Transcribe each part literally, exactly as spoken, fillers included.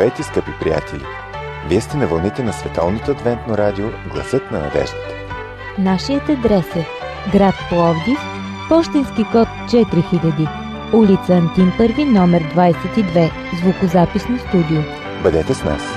Здравейте, скъпи приятели! Вие сте на вълните на Световното адвентно радио Гласът на надеждата. Нашият адрес е град Пловдив, пощенски код четири хиляди, улица Антим първи, номер двадесет и две, звукозаписно студио. Бъдете с нас!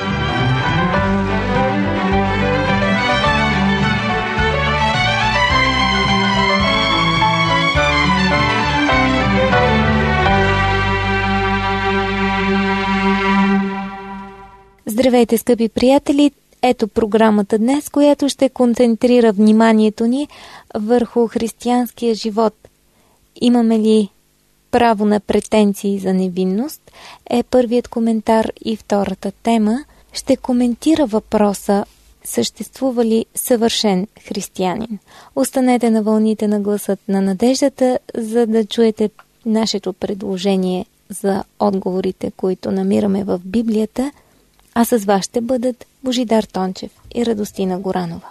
Здравейте, скъпи приятели! Ето програмата днес, която ще концентрира вниманието ни върху християнския живот. Имаме ли право на претенции за невинност? Е първият коментар и втората тема ще коментира въпроса: съществува ли съвършен християнин? Останете на вълните на Гласът на надеждата, за да чуете нашето предложение за отговорите, които намираме в Библията. А с вас ще бъдат Божидар Тончев и Радостина Горанова.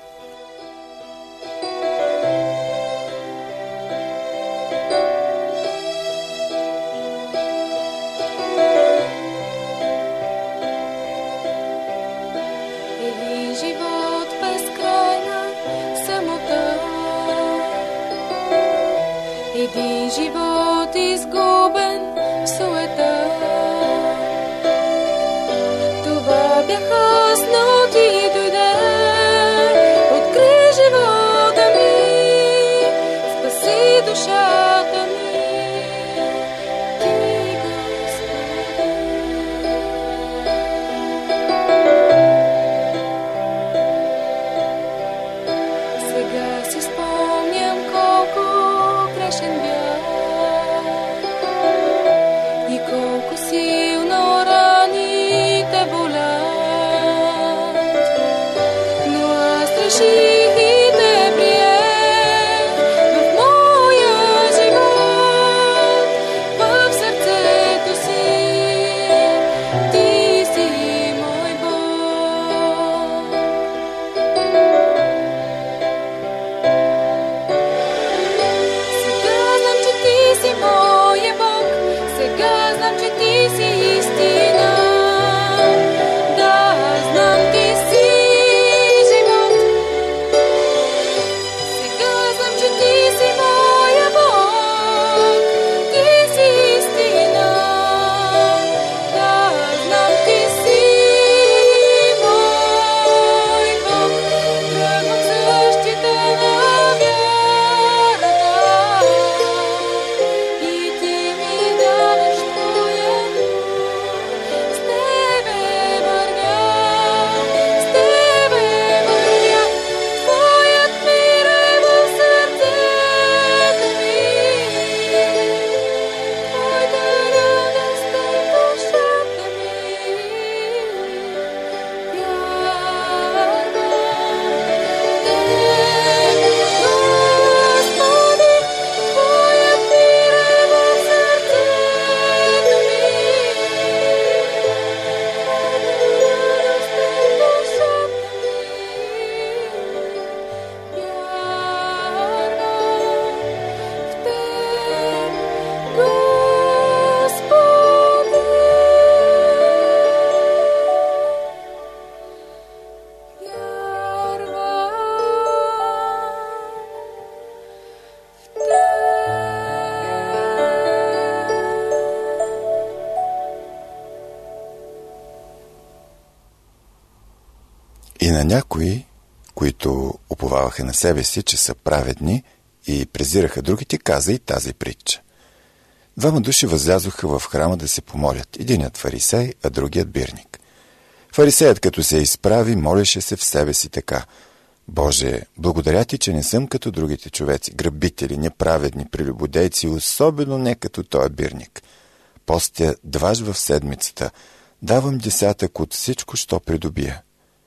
Един живот безкрайна самота, един живот изгубен в суета. Бях аз, но ти дойде, откри живота ми, спаси душата ми, ти Господи. Сега си спомням колко грешен бях и колко силно раните боля. Реших и те приех в моя живот, в сърцето си, ти си мой Бог. Сега знам, че ти си моя Бог, сега знам, че ти си истина. Да, знам, ти си И на някои, които уповаваха на себе си, че са праведни и презираха другите, каза и тази притча. Двама души възлязоха в храма да се помолят. Единият фарисей, а другият бирник. Фарисеят, като се изправи, молеше се в себе си така: Боже, благодаря ти, че не съм като другите човеци, грабители, неправедни, прелюбодейци, особено не като този бирник. Постя дваж в седмицата, давам десятък от всичко, що придобия.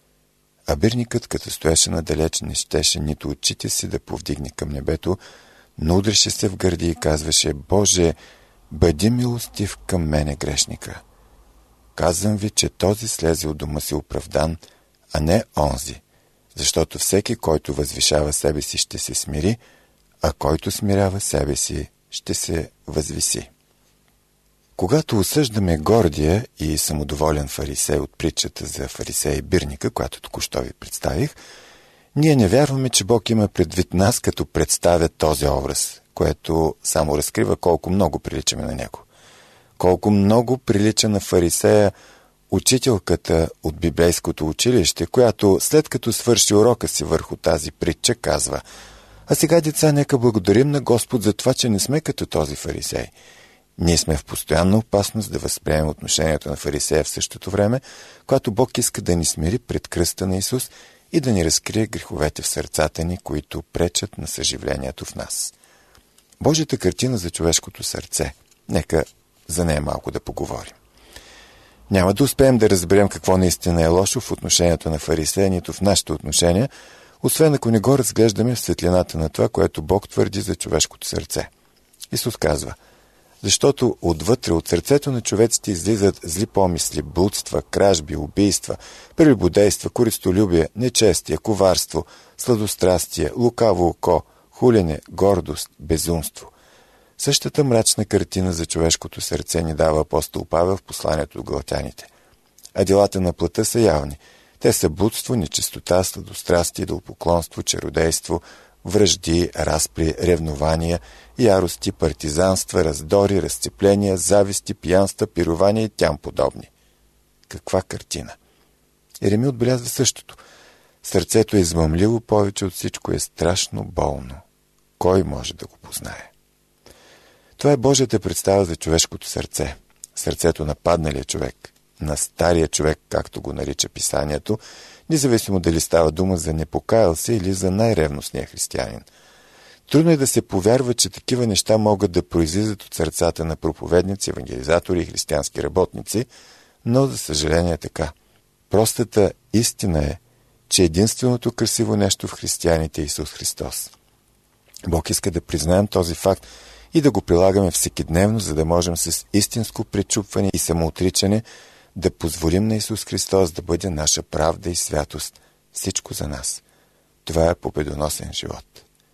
А бирникът, като стоеше надалеч, не щеше нито очите си да повдигне към небето, но удреше се в гърди и казваше: Боже, бъди милостив към мене, грешника. Казвам ви, че този слезе от дома си оправдан, а не онзи, защото всеки, който възвишава себе си, ще се смири, а който смирява себе си, ще се възвиси. Когато осъждаме гордия и самодоволен фарисей от притчата за фарисея и бирника, която току-що ви представих, ние не вярваме, че Бог има предвид нас, като представя този образ, което само разкрива колко много приличаме на него. Колко много прилича на фарисея учителката от библейското училище, която след като свърши урока си върху тази притча, казва: а сега, деца, нека благодарим на Господ за това, че не сме като този фарисей. Ние сме в постоянна опасност да възприемем отношението на фарисея в същото време, когато Бог иска да ни смири пред кръста на Исус и да ни разкрие греховете в сърцата ни, които пречат на съживлението в нас. Божията картина за човешкото сърце. Нека за нея малко да поговорим. Няма да успеем да разберем какво наистина е лошо в отношението на фарисея, нито в нашите отношения, освен ако не го разглеждаме в светлината на това, което Бог твърди за човешкото сърце. Исус казва: защото отвътре от сърцето на човеците излизат зли помисли, блудства, кражби, убийства, прелюбодейства, користолюбие, нечестие, коварство, сладострастие, лукаво око, хулене, гордост, безумство. Същата мрачна картина за човешкото сърце ни дава апостол Павел в посланието до галатяните. А делата на плътта са явни. Те са блудство, нечистота, сладострастие, идолопоклонство, чародейство, вражди, разпри, ревнования, ярости, партизанства, раздори, разцепления, зависти, пиянства, пирования и тям подобни. Каква картина! Еремия отбелязва същото. Сърцето е измъмливо, повече от всичко е страшно болно. Кой може да го познае? Това е Божията представа за човешкото сърце. Сърцето на падналия човек, на стария човек, както го нарича писанието, независимо дали става дума за непокаял се или за най-ревностния християнин. Трудно е да се повярва, че такива неща могат да произлизат от сърцата на проповедници, евангелизатори и християнски работници, но за съжаление е така. Простата истина е, че единственото красиво нещо в християните е Исус Христос. Бог иска да признаем този факт и да го прилагаме всекидневно, за да можем с истинско пречупване и самоотричане да позволим на Исус Христос да бъде наша правда и святост. Всичко за нас. Това е победоносен живот.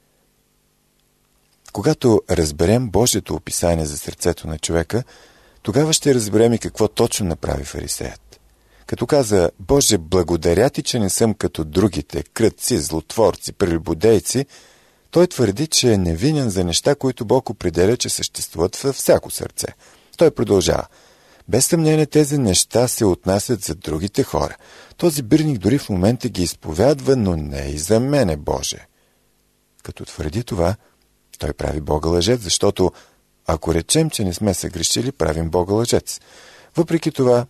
Когато разберем Божието описание за сърцето на човека, тогава ще разберем и какво точно направи фарисеят. Като каза: Боже, благодаря ти, че не съм като другите, кръдци, злотворци, прелюбодейци, той твърди, че е невинен за неща, които Бог определя, че съществуват във всяко сърце. Той продължава: без съмнение тези неща се отнасят за другите хора. Този бирник дори в момента ги изповядва, но не и за мене, Боже. Като твърди това, той прави Бога лъжец, защото ако речем, че не сме съгрешили, правим Бога лъжец. Въпреки това,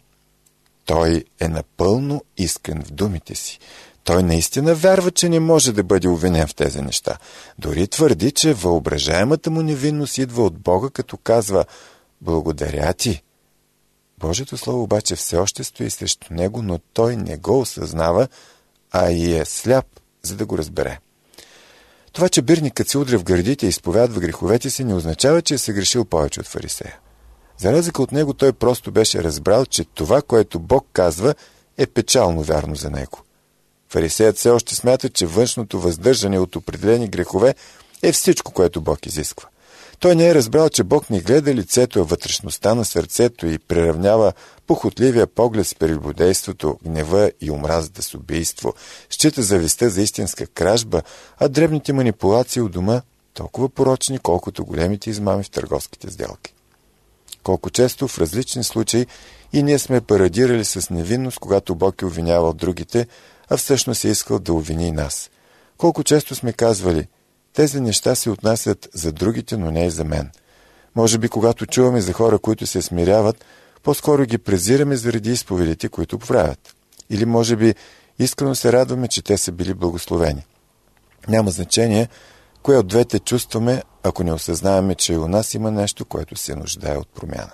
той е напълно искрен в думите си. Той наистина вярва, че не може да бъде обвинен в тези неща. Дори твърди, че въображаемата му невинност идва от Бога, като казва: благодаря ти. Божието слово обаче все още стои срещу него, но той не го осъзнава, а и е сляп, за да го разбере. Това, че бирникът се удря в гърдите и изповядва греховете си, не означава, че е съгрешил повече от фарисея. За разлика от него, той просто беше разбрал, че това, което Бог казва, е печално вярно за него. Фарисеят все още смята, че външното въздържане от определени грехове е всичко, което Бог изисква. Той не е разбрал, че Бог не гледа лицето, а вътрешността на сърцето и приравнява похотливия поглед с прелюбодейството, гнева и омразата с убийство, счита завистта за истинска кражба, а дребните манипулации у дома толкова порочни, колкото големите измами в търговските сделки. Колко често в различни случаи и ние сме парадирали с невинност, когато Бог е обвинявал другите, а всъщност е искал да обвини и нас. Колко често сме казвали: тези неща се отнасят за другите, но не и за мен. Може би, когато чуваме за хора, които се смиряват, по-скоро ги презираме заради изповедите, които правят. Или може би искрено се радваме, че те са били благословени. Няма значение кое от двете чувстваме, ако не осъзнаваме, че и у нас има нещо, което се нуждае от промяна.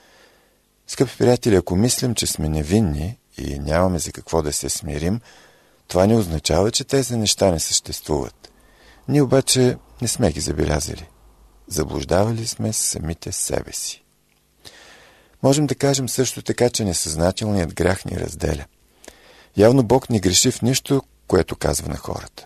Скъпи приятели, ако мислим, че сме невинни и нямаме за какво да се смирим, това не означава, че тези неща не съществуват. Ние обаче не сме ги забелязали. Заблуждавали сме самите себе си. Можем да кажем също така, че несъзнателният грях ни разделя. Явно Бог не греши в нищо, което казва на хората.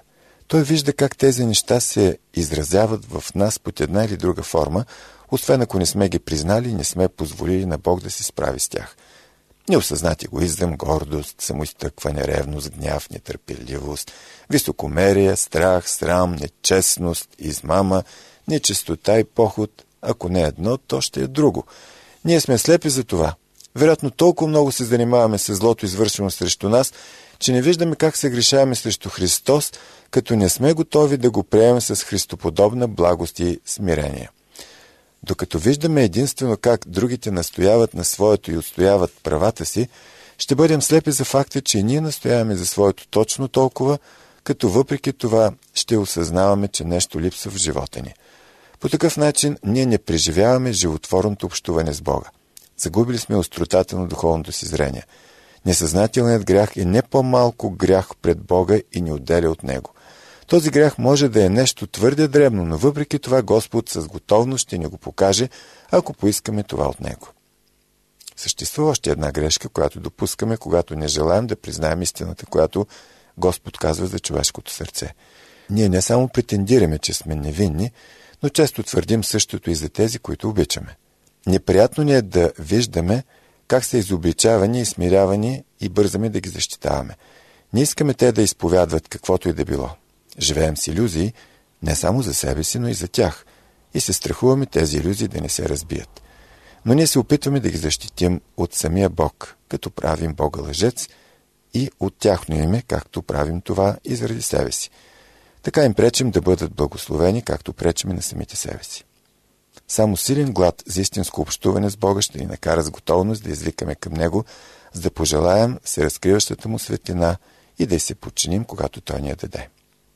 Той вижда как тези неща се изразяват в нас под една или друга форма, освен ако не сме ги признали и не сме позволили на Бог да се справи с тях. Неосъзнат егоизъм, гордост, самоизтъкване, ревност, гняв, нетърпеливост, високомерие, страх, срам, нечестност, измама, нечистота и похот. Ако не едно, то ще е друго. Ние сме слепи за това. Вероятно толкова много се занимаваме с злото, извършено срещу нас, че не виждаме как се грешаваме срещу Христос, като не сме готови да го приемем с христоподобна благост и смирение. Докато виждаме единствено как другите настояват на своето и отстояват правата си, ще бъдем слепи за факта, че ние настояваме за своето точно толкова, като въпреки това ще осъзнаваме, че нещо липсва в живота ни. По такъв начин ние не преживяваме животворното общуване с Бога. Загубили сме остротата на духовното си зрение. Несъзнателният грях е не по-малко грях пред Бога и ни отделя от Него. Този грях може да е нещо твърде дребно, но въпреки това Господ с готовност ще ни го покаже, ако поискаме това от Него. Съществува още една грешка, която допускаме, когато не желаем да признаем истината, която Господ казва за човешкото сърце. Ние не само претендираме, че сме невинни, но често твърдим същото и за тези, които обичаме. Неприятно ни е да виждаме как са изобличавани и смирявани и бързаме да ги защитаваме. Не искаме те да изповядват каквото и да било. Живеем с илюзии не само за себе си, но и за тях. И се страхуваме тези илюзии да не се разбият. Но ние се опитваме да ги защитим от самия Бог, като правим Бога лъжец, и от тяхно име, както правим това и заради себе си. Така им пречим да бъдат благословени, както пречим и на самите себе си. Само силен глад за истинско общуване с Бога ще ни накара с готовност да извикаме към Него, за да пожелаем се разкриващата Му светлина и да й се подчиним, когато Той ни я даде.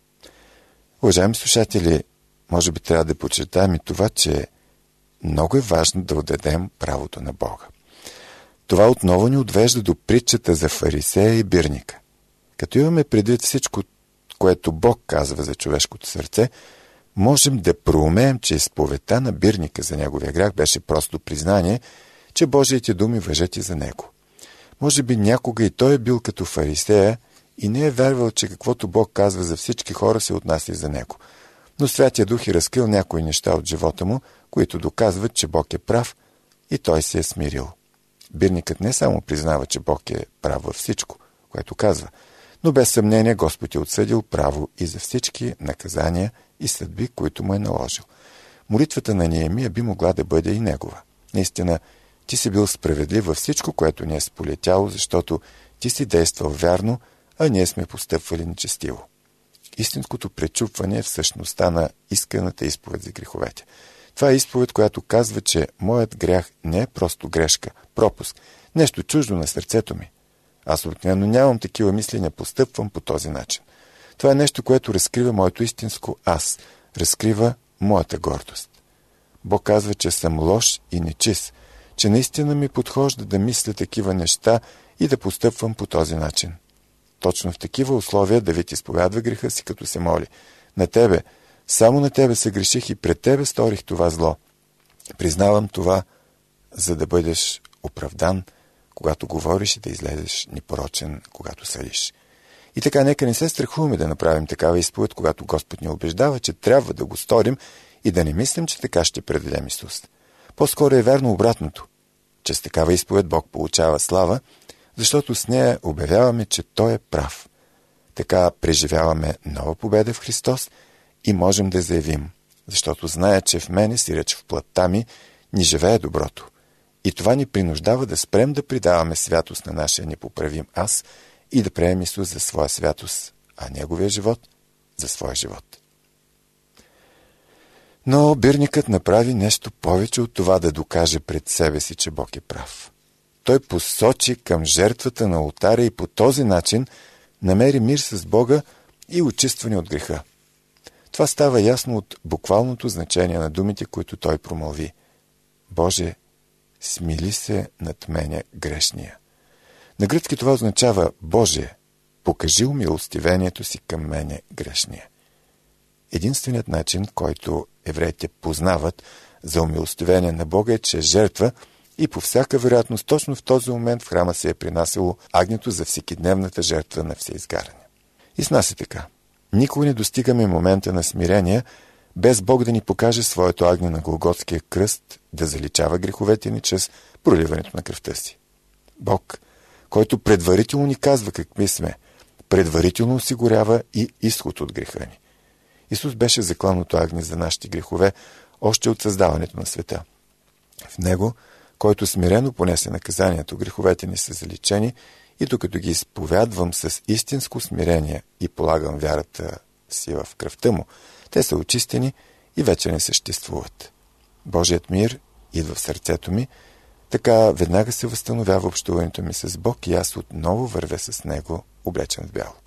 Уважаеми слушатели, може би трябва да подчертаем и това, че много е важно да отдадем правото на Бога. Това отново ни отвежда до притчата за фарисея и бирника. Като имаме предвид всичко, което Бог казва за човешкото сърце, можем да проумеем, че изповедта на бирника за неговия грях беше просто признание, че Божиите думи важат и за него. Може би някога и той е бил като фарисея и не е вярвал, че каквото Бог казва за всички хора се отнася и за него. Но Святия Дух е разкрил някои неща от живота му, които доказват, че Бог е прав и той се е смирил. Бирникът не само признава, че Бог е прав във всичко, което казва, но без съмнение Господ е отсъдил право и за всички наказания и съдби, които му е наложил. Молитвата на Неемия би могла да бъде и негова. Наистина, ти си бил справедлив във всичко, което ни е сполетяло, защото ти си действал вярно, а ние сме постъпвали нечестиво. Истинското пречупване е в същността на искрената изповед за греховете. Това е изповед, която казва, че моят грях не е просто грешка, пропуск, нещо чуждо на сърцето ми. Аз обикновено нямам такива мисли, не постъпвам по този начин. Това е нещо, което разкрива моето истинско аз, разкрива моята гордост. Бог казва, че съм лош и нечист, че наистина ми подхожда да мисля такива неща и да постъпвам по този начин. Точно в такива условия Давид изповядва греха си, като се моли. На тебе, само на тебе се греших и пред тебе сторих това зло. Признавам това, за да бъдеш оправдан, когато говориш и да излезеш непорочен, когато съдиш. И така, нека не се страхуваме да направим такава изповед, когато Господ ни убеждава, че трябва да го сторим и да не мислим, че така ще предадем Исус. По-скоро е вярно обратното, че с такава изповед Бог получава слава, защото с нея обявяваме, че Той е прав. Така преживяваме нова победа в Христос и можем да заявим, защото зная, че в мене, сиреч в плътта ми, ни живее доброто. И това ни принуждава да спрем да придаваме святост на нашия непоправим аз и да приемем Исус за своя святост, а Неговия живот за своя живот. Но бирникът направи нещо повече от това да докаже пред себе си, че Бог е прав. Той посочи към жертвата на олтаря и по този начин намери мир с Бога и очистване от греха. Това става ясно от буквалното значение на думите, които той промълви. Боже, смили се над мене грешния. На гръцки това означава Боже, покажи умилостивението си към мене грешния. Единственият начин, който евреите познават за умилостивение на Бога е, че жертва и по всяка вероятност точно в този момент в храма се е принасяло агнето за всекидневната жертва на всеизгаряне. И с нас е така. Никога не достигаме момента на смирение, без Бог да ни покаже своето агне на Голготския кръст, да заличава греховете ни чрез проливането на кръвта си. Бог, който предварително ни казва какви сме, предварително осигурява и изход от греха ни. Исус беше закланото агне за нашите грехове още от създаването на света. В Него, който смирено понесе наказанието, греховете ни са заличени и докато ги изповядвам с истинско смирение и полагам вярата си в кръвта Му, те са очистени и вече не съществуват. Божият мир идва в сърцето ми, така веднага се възстановява общуването ми с Бог и аз отново вървя с Него, облечен в бяло.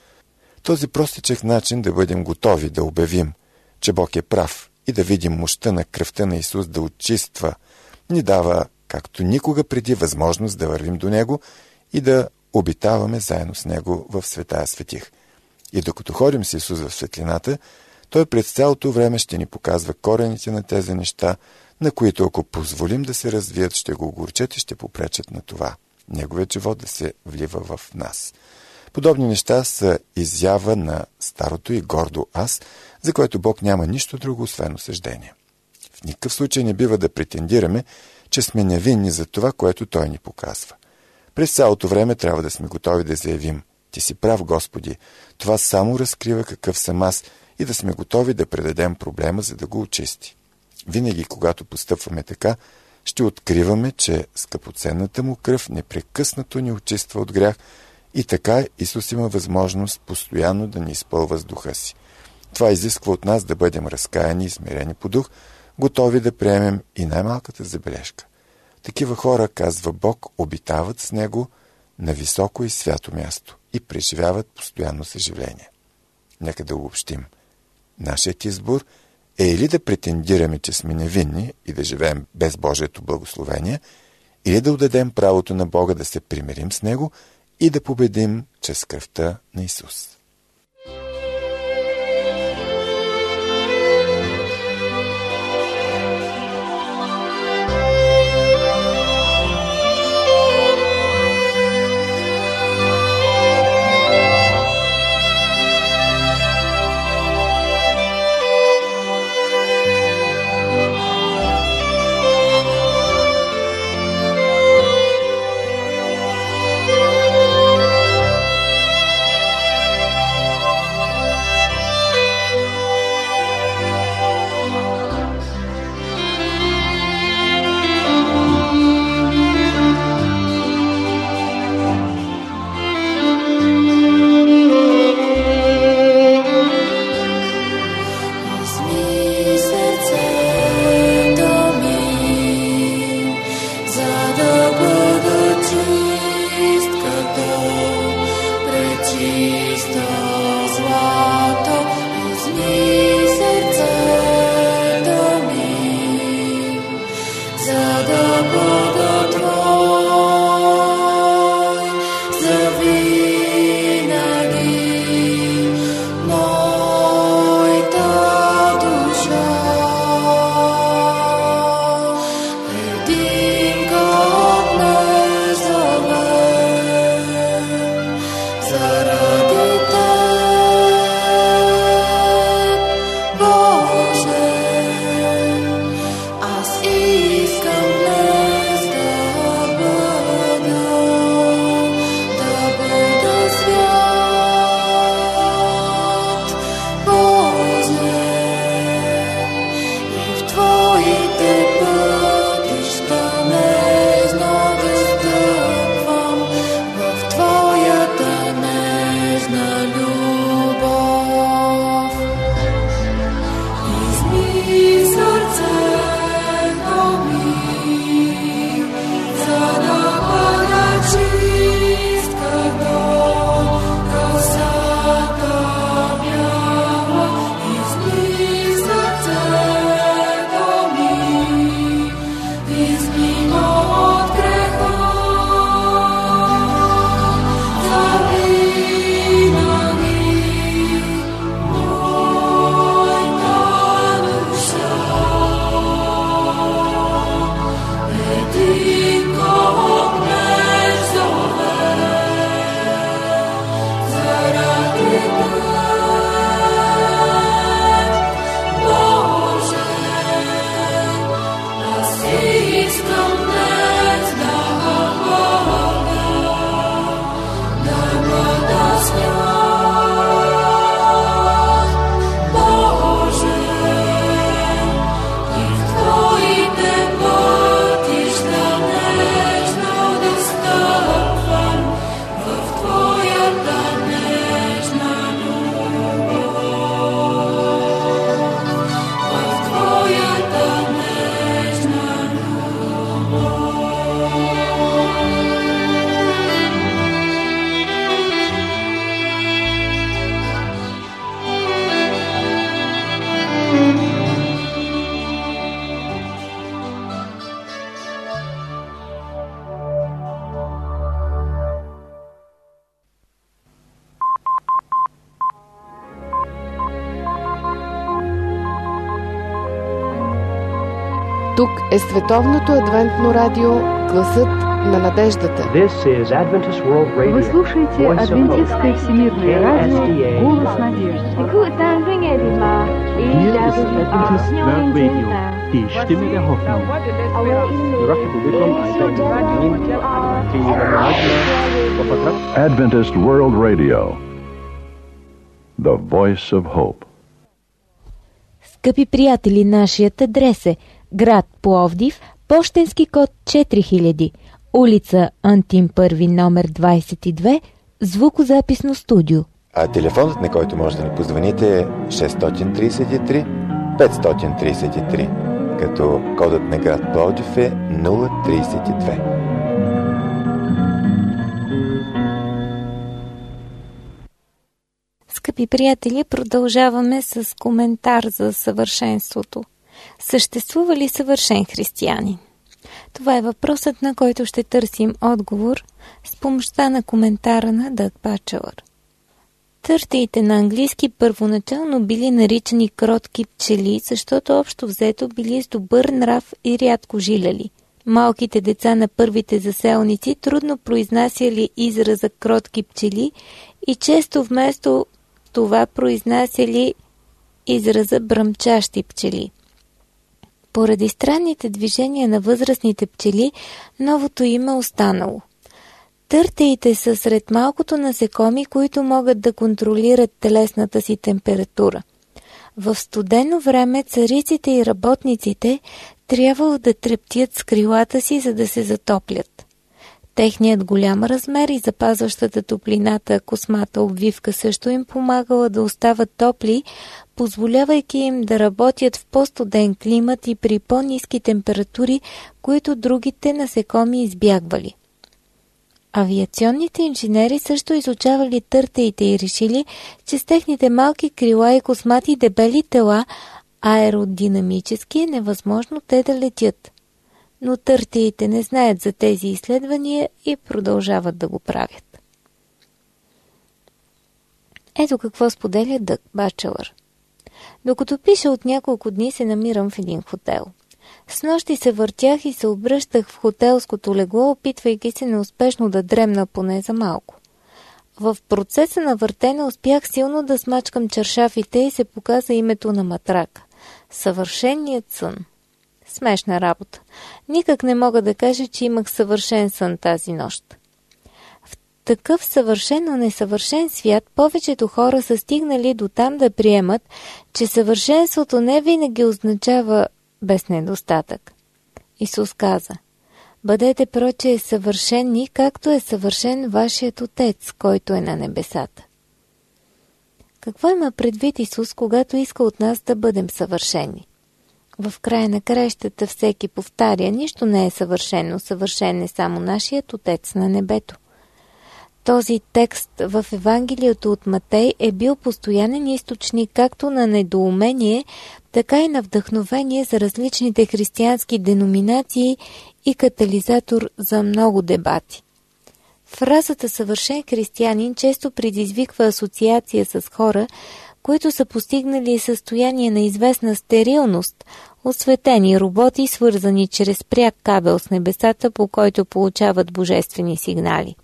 Този простичък начин да бъдем готови да обявим, че Бог е прав и да видим мощта на кръвта на Исус да очиства, ни дава, както никога преди, възможност да вървим до Него и да обитаваме заедно с Него в Светая Светих. И докато ходим с Исус в светлината, Той през цялото време ще ни показва корените на тези неща, на които ако позволим да се развият, ще го огорчат и ще попречат на това Неговият живот да се влива в нас. Подобни неща са изява на старото и гордо аз, за което Бог няма нищо друго, освен осъждение. В никакъв случай не бива да претендираме, че сме невинни за това, което Той ни показва. През цялото време трябва да сме готови да заявим: Ти си прав, Господи, това само разкрива какъв съм аз, и да сме готови да предадем проблема, за да го очисти. Винаги, когато постъпваме така, ще откриваме, че скъпоценната Му кръв непрекъснато ни очиства от грях и така Исус има възможност постоянно да ни изпълва с духа си. Това изисква от нас да бъдем разкаяни и смирени по дух, готови да приемем и най-малката забележка. Такива хора, казва Бог, обитават с Него на високо и свято място и преживяват постоянно съживление. Нека да обобщим. Нашият избор е или да претендираме, че сме невинни и да живеем без Божието благословение, или да отдадем правото на Бога да се примирим с Него и да победим чрез кръвта на Исус. Тук е Световното адвентно радио, гласът на надеждата. Вы слушаете Адвентистское всемирное радио, голос надежды. Adventist World Radio, the voice of hope. Скъпи приятели, нашият адрес е град Пловдив, пощенски код четири хиляди, улица Антим първи, номер двадесет и две, звукозаписно студио. А телефонът, на който може да ни позвоните, е шест три три пет три три, като кодът на град Пловдив е нула тридесет и две. Скъпи приятели, продължаваме с коментар за съвършенството. Съществува ли съвършен християнин? Това е въпросът, на който ще търсим отговор с помощта на коментара на Дъг Бачелър. Търтеите на английски първоначално били наричани кротки пчели, защото общо взето били с добър нрав и рядко жиляли. Малките деца на първите заселници трудно произнасяли израза кротки пчели и често вместо това произнасяли израза бръмчащи пчели. Поради странните движения на възрастните пчели, новото име останало. Търтеите са сред малкото насекоми, които могат да контролират телесната си температура. В студено време цариците и работниците трябвало да трептят с крилата си, за да се затоплят. Техният голям размер и запазващата топлината космата обвивка също им помагала да остават топли, позволявайки им да работят в по-студен климат и при по-ниски температури, които другите насекоми избягвали. Авиационните инженери също изучавали търтеите и решили, че с техните малки крила и космати дебели тела аеродинамически е невъзможно те да летят. Но търтеите не знаят за тези изследвания и продължават да го правят. Ето какво споделя Дъг Бачелър. Докато пиша от няколко дни, се намирам в един хотел. Снощи се въртях и се обръщах в хотелското легло, опитвайки се неуспешно да дремна поне за малко. В процеса на въртене успях силно да смачкам чаршафите и се показа името на матрака. Съвършеният сън. Смешна работа. Никак не мога да кажа, че имах съвършен сън тази нощ. В такъв съвършено несъвършен свят повечето хора са стигнали до там да приемат, че съвършенството не винаги означава без недостатък. Исус каза: бъдете проче съвършени, както е съвършен вашият Отец, който е на небесата. Какво има предвид Исус, когато иска от нас да бъдем съвършени? В края на краищата всеки повтаря: нищо не е съвършено, съвършен е само нашият Отец на небето. Този текст в Евангелието от Матей е бил постоянен източник както на недоумение, така и на вдъхновение за различните християнски деноминации и катализатор за много дебати. Фразата съвършен християнин често предизвиква асоциация с хора, които са постигнали състояние на известна стерилност, осветени роботи, свързани чрез пряк кабел с небесата, по който получават божествени сигнали.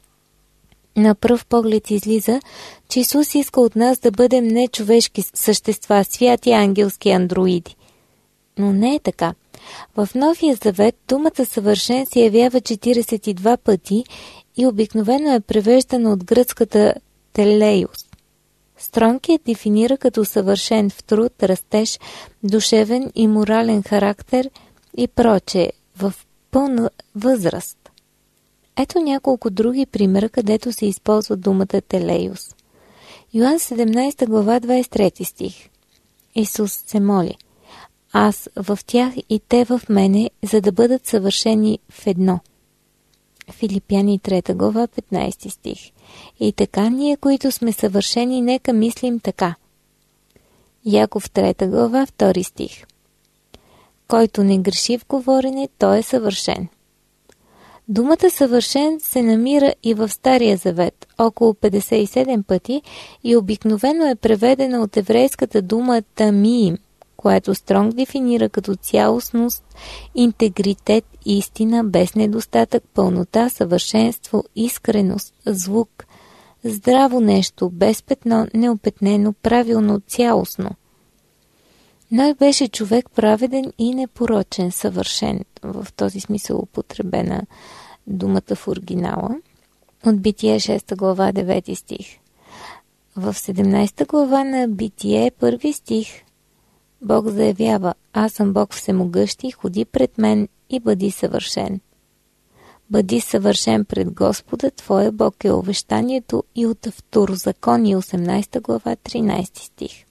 На пръв поглед излиза, че Исус иска от нас да бъдем нечовешки същества, святи ангелски андроиди. Но не е така. В Новия Завет думата съвършен се явява четиридесет и два пъти и обикновено е превеждана от гръцката телеус. Стронг я дефинира като съвършен в труд, растеж, душевен и морален характер и прочее, в пълна възраст. Ето няколко други примера, където се използва думата телеус. Йоан седемнадесета глава двадесет и трети стих. Исус се моли: аз в тях и те в мене, за да бъдат съвършени в едно. Филипяни трета глава петнадесети стих. И така ние, които сме съвършени, нека мислим така. Яков трета глава втори стих. Който не греши в говорене, той е съвършен. Думата съвършен се намира и в Стария Завет, около петдесет и седем пъти, и обикновено е преведена от еврейската дума тамиим, което Стронг дефинира като цялостност, интегритет, истина, без недостатък, пълнота, съвършенство, искреност, звук, здраво нещо, без петно, неопетнено, правилно, цялостно. Ной беше човек праведен и непорочен, съвършен, в този смисъл употребена думата в оригинала, от Битие шеста глава, девети стих. В седемнадесета глава на Битие, първи стих, Бог заявява: аз съм Бог всемогъщи, ходи пред мен и бъди съвършен. Бъди съвършен пред Господа, твоя Бог е увещанието, и от Второзаконие, осемнадесета глава, тринадесети стих.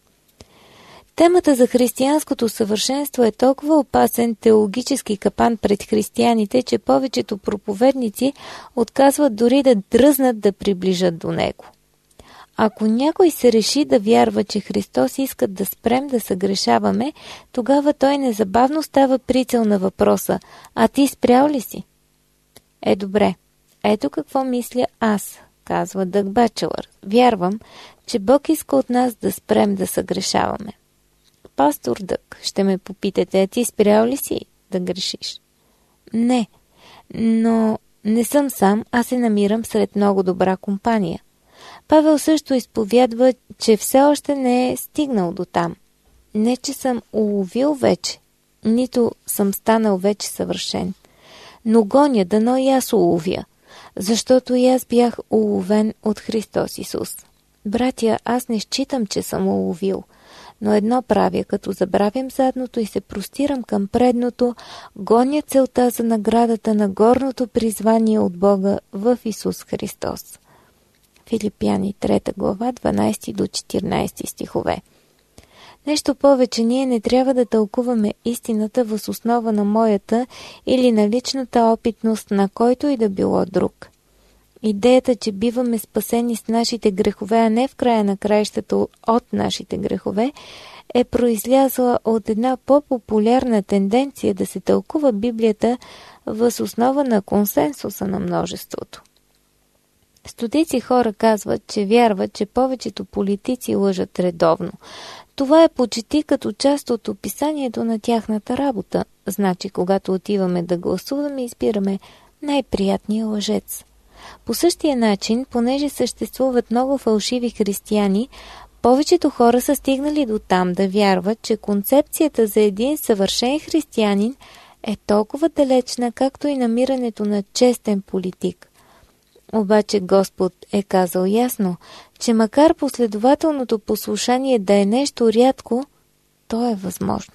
Темата за християнското съвършенство е толкова опасен теологически капан пред християните, че повечето проповедници отказват дори да дръзнат да приближат до него. Ако някой се реши да вярва, че Христос иска да спрем да съгрешаваме, тогава той незабавно става прицел на въпроса: а ти спрял ли си? Е, добре. Ето какво мисля аз, казва Дъг Бачелър. Вярвам, че Бог иска от нас да спрем да съгрешаваме. Пастор Дъг, ще ме попитате: а ти спрял ли си да грешиш? Не, но не съм сам, аз се намирам сред много добра компания. Павел също изповядва, че все още не е стигнал до там. Не, че съм уловил вече, нито съм станал вече съвършен. Но гоня, дано и аз уловя, защото и аз бях уловен от Христос Исус. Братя, аз не считам, че съм уловил, но едно правя, като забравям задното и се простирам към предното, гоня целта за наградата на горното призвание от Бога в Исус Христос. Филипяни трета глава, дванадесети до четиринадесети стихове. Нещо повече, ние не трябва да тълкуваме истината въз основа на моята или на личната опитност на който и да било друг. Идеята, че биваме спасени с нашите грехове, а не в края на краищата от нашите грехове, е произлязла от една по-популярна тенденция да се тълкува Библията въз основа на консенсуса на множеството. Стотици хора казват, че вярват, че повечето политици лъжат редовно. Това е почти като част от описанието на тяхната работа. Значи, когато отиваме да гласуваме, избираме най-приятния лъжец. По същия начин, понеже съществуват много фалшиви християни, повечето хора са стигнали до там да вярват, че концепцията за един съвършен християнин е толкова далечна, както и намирането на честен политик. Обаче Господ е казал ясно, че макар последователното послушание да е нещо рядко, то е възможно.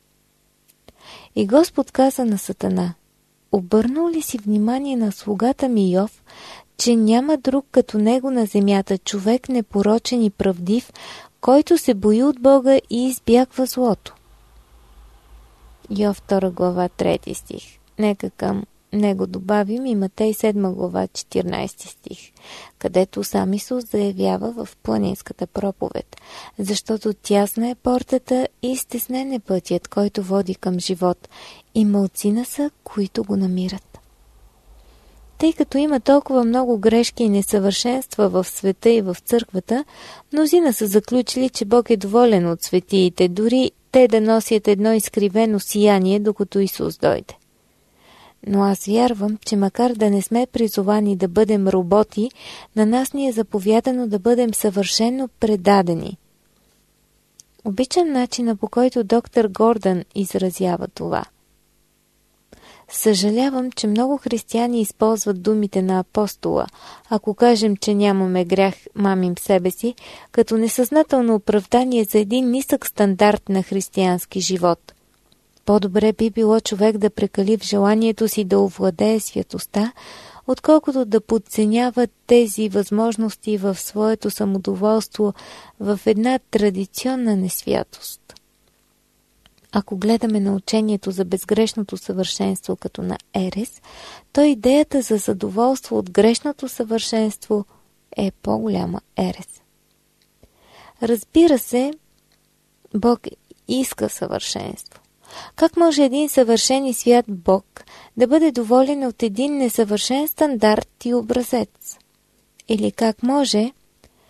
И Господ каза на Сатана: обърнал ли си внимание на слугата ми Йов, че няма друг като него на земята, човек непорочен и правдив, който се бои от Бога и избягва злото? Йов втора глава, трети стих. Нека към него добавим и Матей седма глава, четиринадесети стих, където сам Исус заявява в планинската проповед: защото тясна е портата и стеснен е пътят, който води към живот, и малцина са, които го намират. Тъй като има толкова много грешки и несъвършенства в света и в църквата, мнозина са заключили, че Бог е доволен от светиите, дори те да носят едно изкривено сияние, докато Исус дойде. Но аз вярвам, че макар да не сме призовани да бъдем роботи, на нас ни е заповядано да бъдем съвършено предадени. Обичам начина, по който доктор Гордън изразява това. Съжалявам, че много християни използват думите на апостола. Ако кажем, че нямаме грях, мамим себе си, като несъзнателно оправдание за един нисък стандарт на християнски живот. По-добре би било човек да прекали в желанието си да овладее святостта, отколкото да подценява тези възможности в своето самодоволство в една традиционна несвятост. Ако гледаме на учението за безгрешното съвършенство като на ерес, то идеята за задоволство от грешното съвършенство е по-голяма ерес. Разбира се, Бог иска съвършенство. Как може един съвършен и свят Бог да бъде доволен от един несъвършен стандарт и образец? Или как може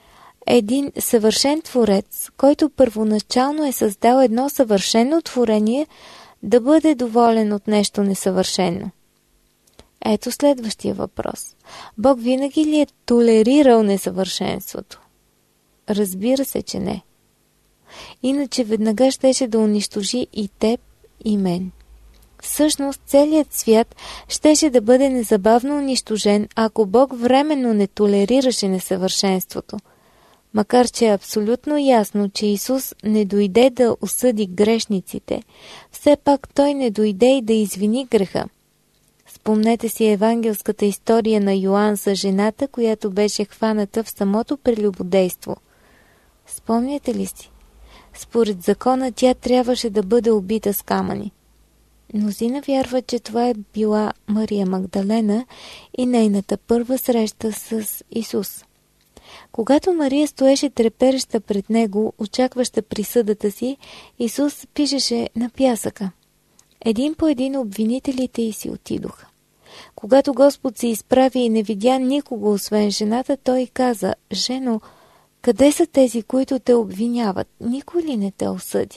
един съвършен творец, който първоначално е създал едно съвършено творение, да бъде доволен от нещо несъвършено? Ето следващия въпрос. Бог винаги ли е толерирал несъвършенството? Разбира се, че не. Иначе веднага щеше да унищожи и теб, и мен. Всъщност, целият свят щеше да бъде незабавно унищожен, ако Бог временно не толерираше несъвършенството. Макар че е абсолютно ясно, че Исус не дойде да осъди грешниците, все пак Той не дойде и да извини греха. Спомнете си евангелската история на Йоан за жената, която беше хваната в самото прелюбодейство. Спомняте ли си? Според закона тя трябваше да бъде убита с камъни. Мнозина вярват, че това е била Мария Магдалена и нейната първа среща с Исус. Когато Мария стоеше трепереща пред него, очакваща присъдата си, Исус пишеше на пясъка. Един по един обвинителите й си отидоха. Когато Господ се изправи и не видя никого освен жената, той каза: „Жено, къде са тези, които те обвиняват? Никой ли не те осъди?“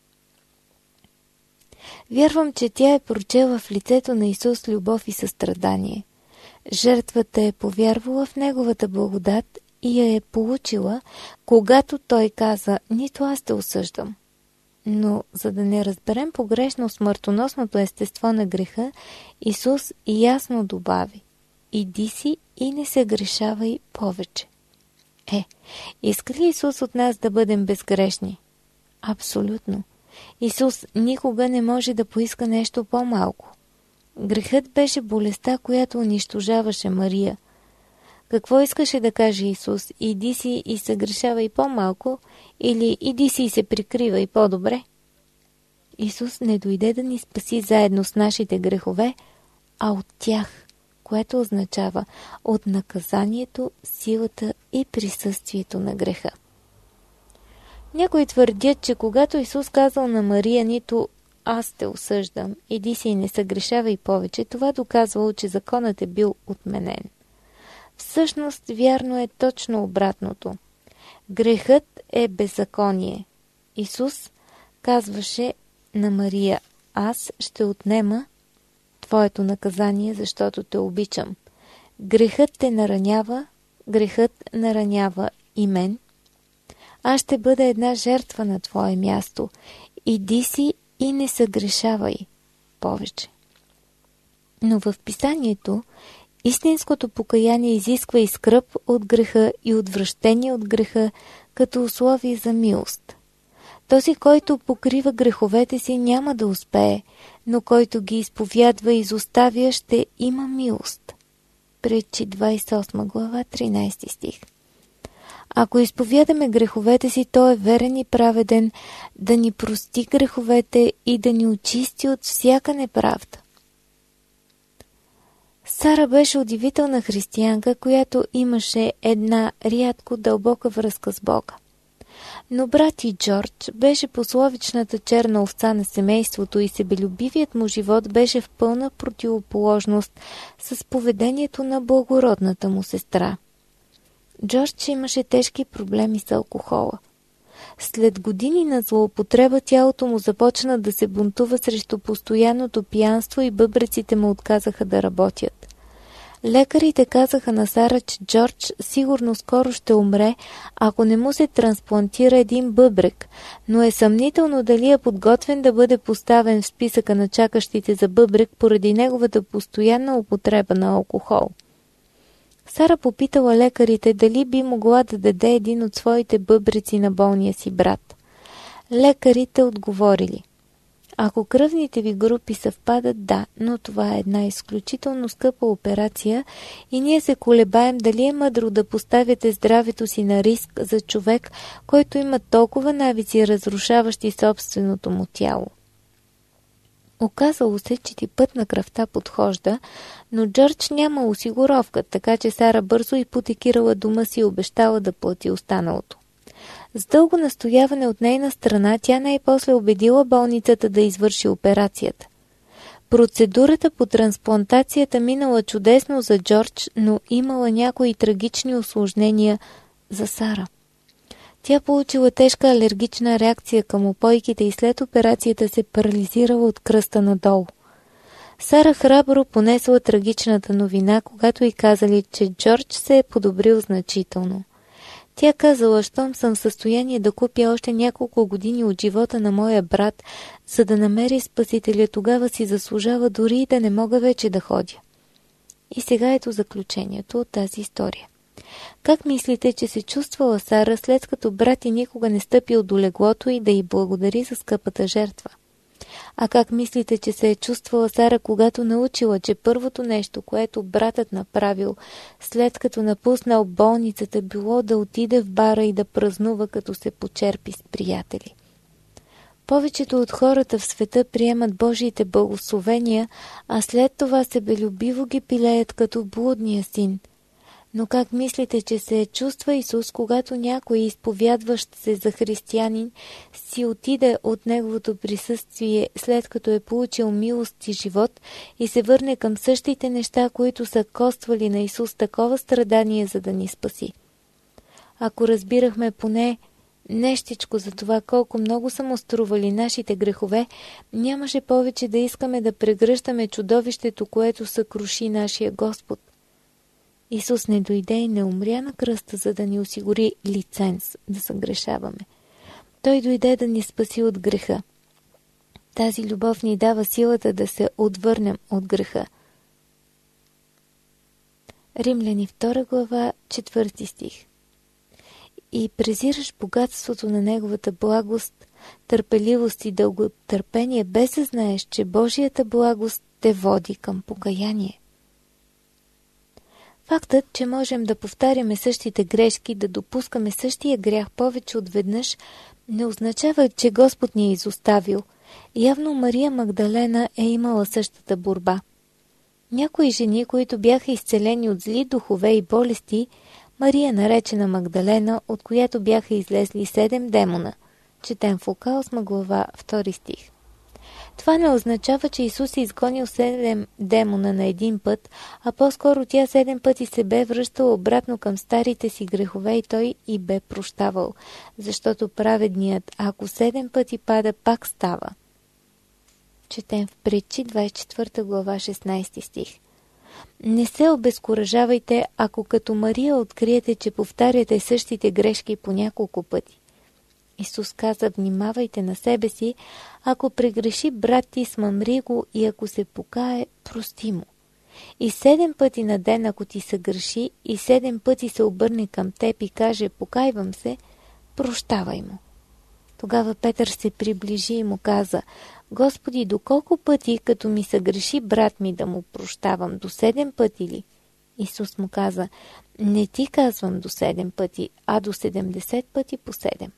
Вярвам, че тя е прочела в лицето на Исус любов и състрадание. Жертвата е повярвала в Неговата благодат и я е получила, когато Той каза: „Нито аз те осъждам“. Но, за да не разберем погрешно смъртоносното естество на греха, Исус ясно добави: „Иди си и не се грешавай повече“. Е, иска ли Исус от нас да бъдем безгрешни? Абсолютно. Исус никога не може да поиска нещо по-малко. Грехът беше болестта, която унищожаваше Мария. Какво искаше да каже Исус? Иди си и се грешавай по-малко, или иди си и се прикривай по-добре? Исус не дойде да ни спаси заедно с нашите грехове, а от тях, което означава от наказанието, силата и присъствието на греха. Някои твърдят, че когато Исус казал на Мария: „Нито аз те осъждам, иди си и не съгрешавай повече“, това доказвало, че законът е бил отменен. Всъщност, вярно е точно обратното. Грехът е беззаконие. Исус казваше на Мария: „Аз ще отнема твоето наказание, защото те обичам. Грехът те наранява, грехът наранява и мен. Аз ще бъда една жертва на твое място. Иди си и не съгрешавай повече“. Но в писанието истинското покаяние изисква и скръб от греха и отвращение от греха като условие за милост. Този, който покрива греховете си, няма да успее, но който ги изповядва и изоставя, ще има милост. Притчи двадесет и осма глава, тринадесети стих. Ако изповядаме греховете си, той е верен и праведен да ни прости греховете и да ни очисти от всяка неправда. Сара беше удивителна християнка, която имаше една рядко дълбока връзка с Бога. Но брат и Джордж беше пословичната черна овца на семейството и себелюбивият му живот беше в пълна противоположност с поведението на благородната му сестра. Джордж имаше тежки проблеми с алкохола. След години на злоупотреба тялото му започна да се бунтува срещу постоянното пиянство и бъбреците му отказаха да работят. Лекарите казаха на Сара, че Джордж сигурно скоро ще умре, ако не му се трансплантира един бъбрек, но е съмнително дали е подготвен да бъде поставен в списъка на чакащите за бъбрек поради неговата постоянна употреба на алкохол. Сара попитала лекарите дали би могла да даде един от своите бъбреци на болния си брат. Лекарите отговорили: „Ако кръвните ви групи съвпадат, да, но това е една изключително скъпа операция и ние се колебаем дали е мъдро да поставяте здравето си на риск за човек, който има толкова навици, разрушаващи собственото му тяло“. Оказало се, че типът на кръвта подхожда, но Джордж няма осигуровка, така че Сара бързо ипотекирала дома си и обещала да плати останалото. С дълго настояване от нейна страна, тя най-после убедила болницата да извърши операцията. Процедурата по трансплантацията минала чудесно за Джордж, но имала някои трагични усложнения за Сара. Тя получила тежка алергична реакция към упойките и след операцията се парализирала от кръста надолу. Сара храбро понесла трагичната новина, когато й казали, че Джордж се е подобрил значително. Тя казала, щом съм в състояние да купя още няколко години от живота на моя брат, за да намери Спасителя, тогава си заслужава дори и да не мога вече да ходя. И сега ето заключението от тази история. Как мислите, че се чувствала Сара, след като брат и никога не стъпил до леглото и да й благодари за скъпата жертва? А как мислите, че се е чувствала Сара, когато научила, че първото нещо, което братът направил, след като напуснал болницата, било да отиде в бара и да празнува, като се почерпи с приятели? Повечето от хората в света приемат Божиите благословения, а след това себелюбиво ги пилеят като блудния син. Но как мислите, че се чувства Исус, когато някой, изповядващ се за християнин, си отиде от неговото присъствие, след като е получил милост и живот, и се върне към същите неща, които са коствали на Исус такова страдание, за да ни спаси? Ако разбирахме поне нещичко за това колко много са му стрували нашите грехове, нямаше повече да искаме да прегръщаме чудовището, което съкруши нашия Господ. Исус не дойде и не умря на кръста, за да ни осигури лиценз да съгрешаваме. Той дойде да ни спаси от греха. Тази любов ни дава силата да се отвърнем от греха. Римляни втора глава, четвърти стих. И презираш богатството на Неговата благост, търпеливост и дълготърпение, без да знаеш, че Божията благост те води към покаяние. Фактът, че можем да повтаряме същите грешки, да допускаме същия грях повече от веднъж, не означава, че Господ ни е изоставил. Явно Мария Магдалена е имала същата борба. Някои жени, които бяха изцелени от зли духове и болести, Мария, наречена Магдалена, от която бяха излезли седем демона. Четем в Лука осма глава, втори стих. Това не означава, че Исус е изгонил седем демона на един път, а по-скоро тя седем пъти се бе връщала обратно към старите си грехове и той и бе прощавал, защото праведният, ако седем пъти пада, пак става. Четем в Притчи, двадесет и четвърта глава, шестнадесети стих. Не се обезкуражавайте, ако като Мария откриете, че повтаряте същите грешки по няколко пъти. Исус каза, внимавайте на себе си, ако прегреши брат ти, смъмри го, и ако се покае, прости му. И седем пъти на ден, ако ти съгреши, и седем пъти се обърне към теб и каже, покайвам се, прощавай му. Тогава Петър се приближи и му каза, Господи, доколко пъти, като ми съгреши брат ми, да му прощавам, до седем пъти ли? Исус му каза, не ти казвам до седем пъти, а до седемдесет пъти по седем.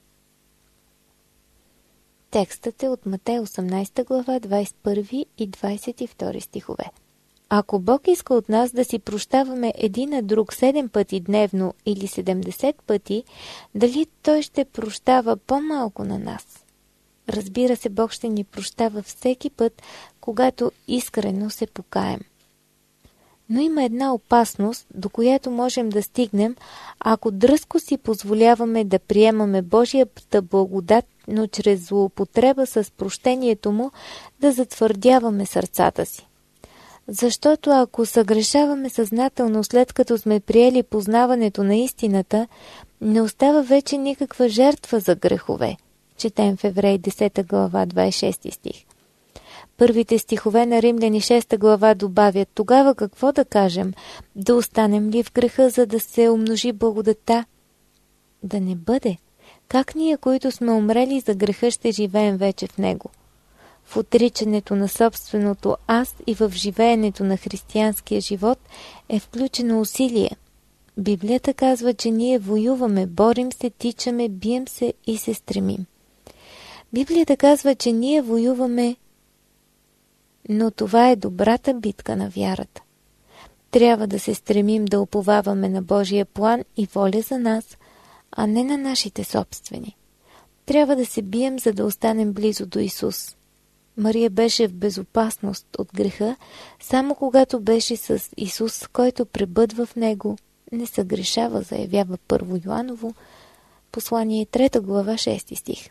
Текстът е от Матей осемнадесета глава, двадесет и първи и двадесет и втори стихове. Ако Бог иска от нас да си прощаваме един на друг седем пъти дневно или седемдесет пъти, дали Той ще прощава по-малко на нас? Разбира се, Бог ще ни прощава всеки път, когато искрено се покаем. Но има една опасност, до която можем да стигнем, ако дръзко си позволяваме да приемаме Божията благодат, но чрез злоупотреба с прощението му да затвърдяваме сърцата си. Защото ако съгрешаваме съзнателно, след като сме приели познаването на истината, не остава вече никаква жертва за грехове. Четем в Евреи десета глава, двадесет и шести стих. Първите стихове на Римляни шеста глава добавят, тогава какво да кажем? Да останем ли в греха, за да се умножи благодата? Да не бъде. Как ние, които сме умрели за греха, ще живеем вече в него? В отричането на собственото аз и в живеенето на християнския живот е включено усилие. Библията казва, че ние воюваме, борим се, тичаме, бием се и се стремим. Библията казва, че ние воюваме, но това е добрата битка на вярата. Трябва да се стремим да уповаваме на Божия план и воля за нас, а не на нашите собствени. Трябва да се бием, за да останем близо до Исус. Мария беше в безопасност от греха, само когато беше с Исус, който пребъдва в него, не съгрешава, заявява Първо Йоаново, послание, трета глава, шести стих.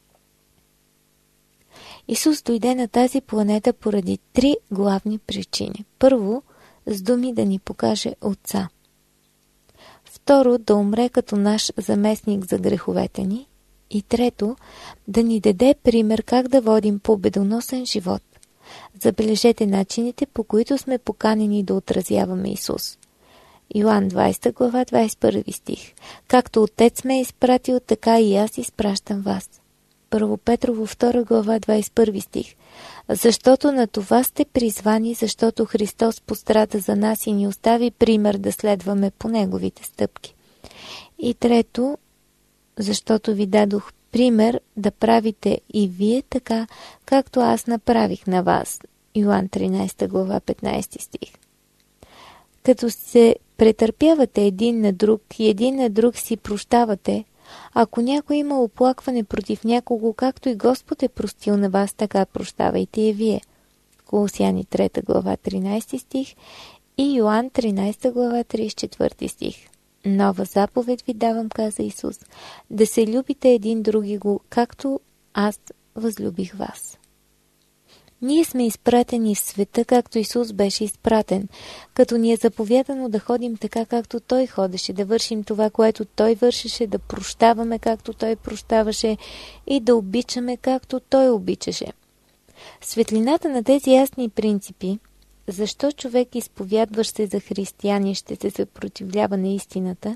Исус дойде на тази планета поради три главни причини. Първо, с думи да ни покаже Отца. Второ, да умре като наш заместник за греховете ни. И трето, да ни даде пример как да водим победоносен живот. Забележете начините, по които сме поканени да отразяваме Исус. Йоан двадесета глава, двадесет и първи стих. Както Отец ме е изпратил, така и аз изпращам вас. Първо Петрово втора глава, двадесет и първи стих. Защото на това сте призвани, защото Христос пострада за нас и ни остави пример да следваме по Неговите стъпки. И трето, защото ви дадох пример да правите и вие така, както аз направих на вас. Йоан тринадесета глава, петнадесети стих. Като се претърпявате един на друг и един на друг си прощавате, ако някой има оплакване против някого, както и Господ е простил на вас, така прощавайте и вие. Колосяни трета глава, тринадесети стих и Йоан тринадесета глава, тридесет и четвърти стих. Нова заповед ви давам, каза Исус, да се любите един други го, както аз възлюбих вас. Ние сме изпратени в света, както Исус беше изпратен, като ни е заповядано да ходим така, както Той ходеше, да вършим това, което Той вършеше, да прощаваме, както Той прощаваше и да обичаме, както Той обичаше. Светлината на тези ясни принципи, защо човек, изповядващ се за християни, ще се съпротивлява на истината?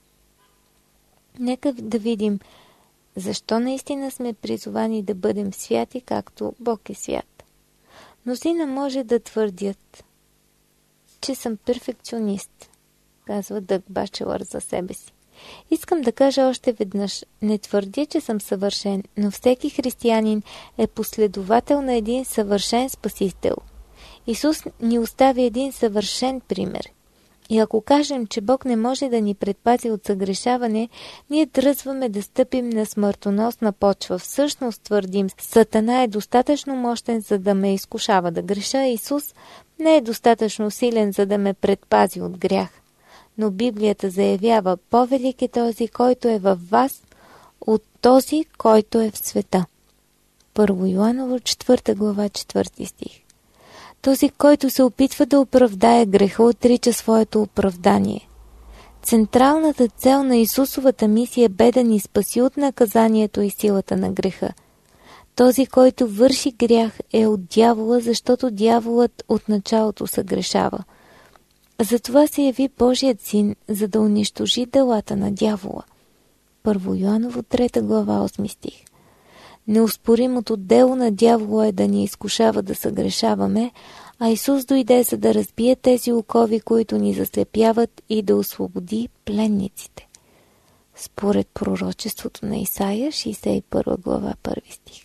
Нека да видим, защо наистина сме призовани да бъдем святи, както Бог е свят. Мнозина може да твърдят, че съм перфекционист, казва Дъг Бачелър за себе си. Искам да кажа още веднъж, не твърдя, че съм съвършен, но всеки християнин е последовател на един съвършен Спасител. Исус ни остави един съвършен пример. И ако кажем, че Бог не може да ни предпази от съгрешаване, ние дръзваме да стъпим на смъртоносна почва. Всъщност твърдим, Сатана е достатъчно мощен, за да ме изкушава да греша, а Исус не е достатъчно силен, за да ме предпази от грях. Но Библията заявява, по-велик е този, който е във вас, от този, който е в света. Първо Йоаново, четвърта глава, четвърти стих. Този, който се опитва да оправдае греха, отрича своето оправдание. Централната цел на Исусовата мисия бе да ни спаси от наказанието и силата на греха. Този, който върши грях, е от дявола, защото дяволът от началото съгрешава. Затова се яви Божият син, за да унищожи делата на дявола. Първо Йоаново, трета глава, осми стих. Неоспоримото дело на дявола е да ни изкушава да съгрешаваме, а Исус дойде, за да разбие тези окови, които ни заслепяват, и да освободи пленниците. Според пророчеството на Исаия, шейсет и първа глава, първи стих.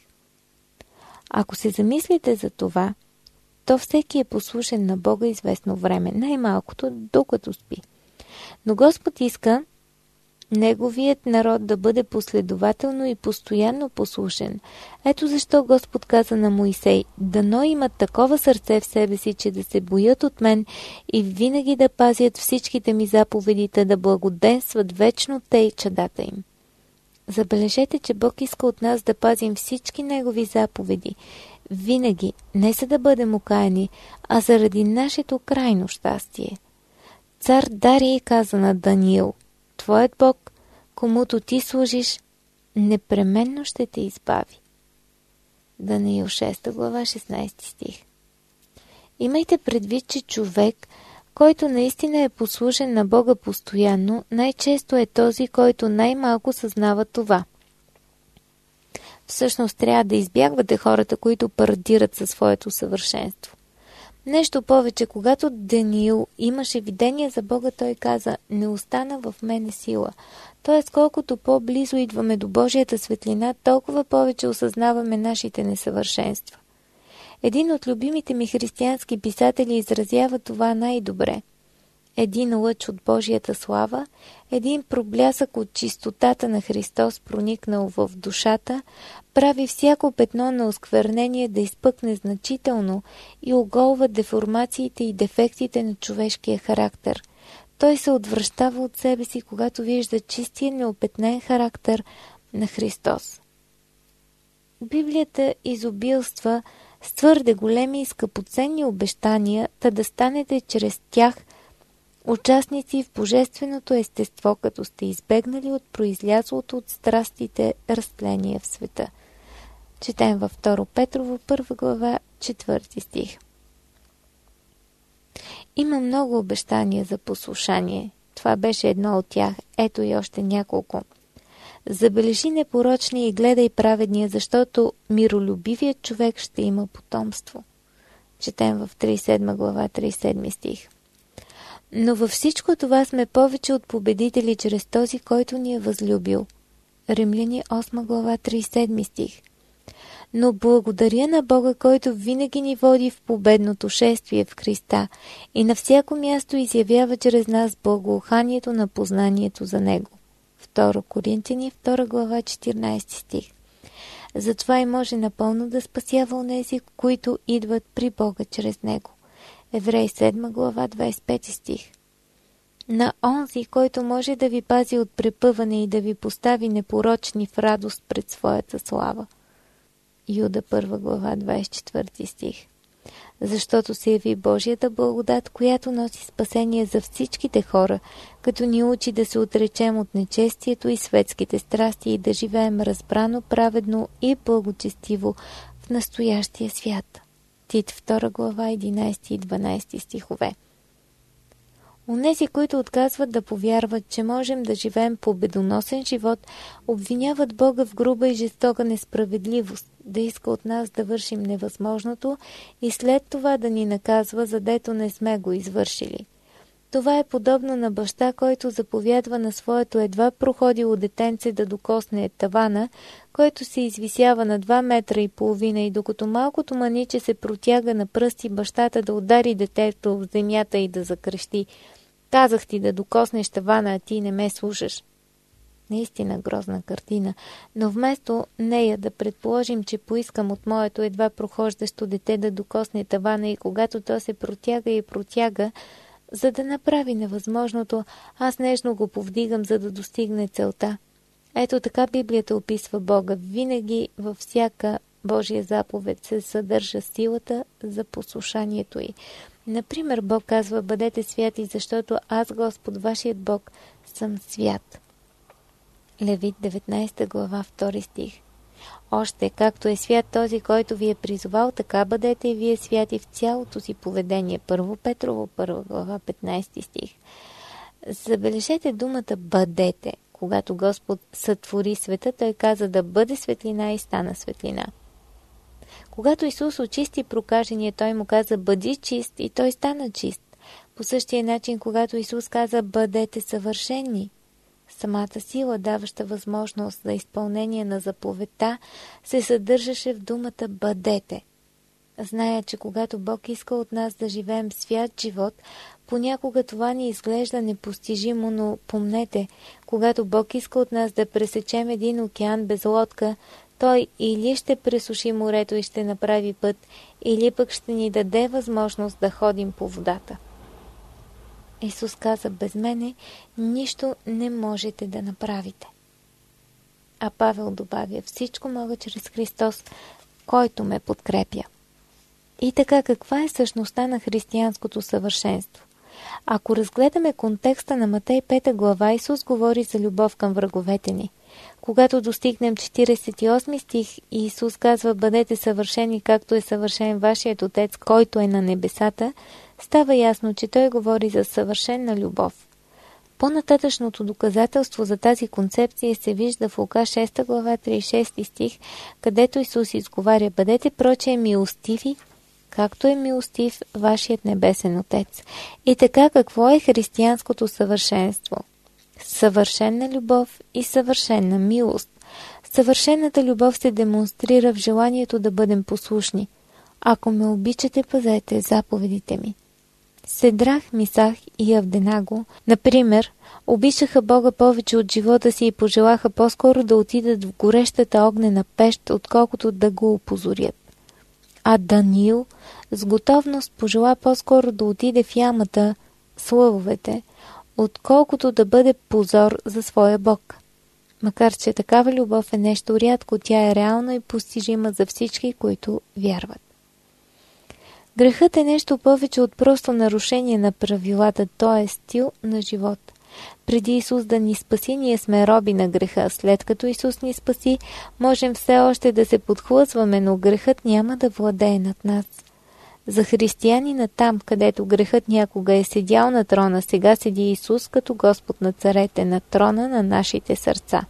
Ако се замислите за това, то всеки е послушен на Бога известно време, най-малкото докато спи. Но Господ иска Неговият народ да бъде последователно и постоянно послушен. Ето защо Господ каза на Моисей, дано имат такова сърце в себе си, че да се боят от мен и винаги да пазят всичките ми заповедите, да благоденстват вечно те и чадата им. Забележете, че Бог иска от нас да пазим всички Негови заповеди, винаги, не за да бъдем окаяни, а заради нашето крайно щастие. Цар Дарий каза на Даниил, Твоят Бог, комуто ти служиш, непременно ще те избави. Даниил шеста глава, шестнадесети стих. Имайте предвид, че човек, който наистина е послушен на Бога постоянно, най-често е този, който най-малко съзнава това. Всъщност трябва да избягвате хората, които парадират със своето съвършенство. Нещо повече, когато Даниил имаше видение за Бога, той каза, не остана в мене сила. Тоест, колкото по-близо идваме до Божията светлина, толкова повече осъзнаваме нашите несъвършенства. Един от любимите ми християнски писатели изразява това най-добре. Един лъч от Божията слава, един проблясък от чистотата на Христос, проникнал в душата, прави всяко петно на осквернение да изпъкне значително и оголва деформациите и дефектите на човешкия характер. той се отвръщава от себе си, когато вижда чистия неопетнен характер на Христос. Библията изобилства с твърде големи и скъпоценни обещания, та да станете чрез тях участници в божественото естество, като сте избегнали от произлязлото от страстите разтление в света. Четем във второ Петрово, първа глава, четвърти стих. Има много обещания за послушание. Това беше едно от тях. Ето и още няколко. Забележи непорочния и гледай праведния, защото миролюбивият човек ще има потомство. Четем в тридесет и седма глава, тридесет и седми стих. Но във всичко това сме повече от победители чрез този, който ни е възлюбил. Римляни осма глава, тридесет и седми стих. Но благодаря на Бога, който винаги ни води в победното шествие в Христа и на всяко място изявява чрез нас благоуханието на познанието за Него. второ Коринтяни, втора глава, четиринадесети стих. Затова и може напълно да спасява онези, които идват при Бога чрез Него. Евреи седма глава, двадесет и пети стих. На онзи, който може да ви пази от препъване и да ви постави непорочни в радост пред своята слава. Юда първа глава, двадесет и четвърти стих. Защото се яви Божията благодат, която носи спасение за всичките хора, като ни учи да се отречем от нечестието и светските страсти и да живеем разбрано, праведно и благочестиво в настоящия свят. Тит втора глава, единадесети и дванадесети стихове. Онези, които отказват да повярват, че можем да живеем победоносен живот, обвиняват Бога в груба и жестока несправедливост, да иска от нас да вършим невъзможното и след това да ни наказва, задето не сме го извършили. Това е подобно на баща, който заповядва на своето едва проходило детенце да докосне тавана, който се извисява на два метра и половина и докато малкото маниче се протяга на пръсти бащата да удари детето в земята и да закрещи: "Казах ти да докоснеш тавана, а ти не ме слушаш." Наистина грозна картина, но вместо нея да предположим, че поискам от моето едва прохождащо дете да докосне тавана и когато то се протяга и протяга, за да направи невъзможното, аз нежно го повдигам, за да достигне целта. Ето така Библията описва Бога. Винаги във всяка Божия заповед се съдържа силата за послушанието й. Например, Бог казва: "Бъдете святи, защото аз, Господ, вашият Бог, съм свят." Левит деветнадесета глава, втори стих. Още, както е свят този, който ви е призовал, така бъдете и вие святи в цялото си поведение. Първо Петрово, първа глава, петнадесети стих. Забележете думата "бъдете". Когато Господ сътвори света, Той каза да бъде светлина и стана светлина. Когато Исус очисти прокажения, Той му каза: "Бъди чист", и той стана чист. По същия начин, когато Исус каза: "Бъдете съвършени", самата сила, даваща възможност за изпълнение на заповедта, се съдържаше в думата "бъдете". Зная, че когато Бог иска от нас да живеем свят живот, понякога това ни изглежда непостижимо, но помнете, когато Бог иска от нас да пресечем един океан без лодка, Той или ще пресуши морето и ще направи път, или пък ще ни даде възможност да ходим по водата. Исус каза: "Без мене нищо не можете да направите." А Павел добавя: "Всичко мога чрез Христос, който ме подкрепя." И така, каква е същността на християнското съвършенство? Ако разгледаме контекста на Матей пета глава, Исус говори за любов към враговете ни. Когато достигнем четиридесет и осми стих, Исус казва: "Бъдете съвършени, както е съвършен вашият Отец, който е на небесата", става ясно, че Той говори за съвършена любов. По-нататъчното доказателство за тази концепция се вижда в Лука шеста глава, тридесет и шести стих, където Исус изговаря: "Бъдете прочее милостиви, както е милостив вашият небесен Отец." И така, какво е християнското съвършенство? Съвършена любов и съвършена милост. Съвършената любов се демонстрира в желанието да бъдем послушни. "Ако ме обичате, пазете заповедите ми." Седрах, Мисах и Авденаго, например, обичаха Бога повече от живота си и пожелаха по-скоро да отидат в горещата огнена пещ, отколкото да го опозорят. А Даниил с готовност пожела по-скоро да отиде в ямата с лъвовете, отколкото да бъде позор за своя Бог. Макар че такава любов е нещо рядко, тя е реална и постижима за всички, които вярват. Грехът е нещо повече от просто нарушение на правилата, то е стил на живот. Преди Исус да ни спаси, ние сме роби на греха. След като Исус ни спаси, можем все още да се подхлъзваме, но грехът няма да владее над нас. За християнина там, където грехът някога е седял на трона, сега седи Исус като Господ на царете на трона на нашите сърца.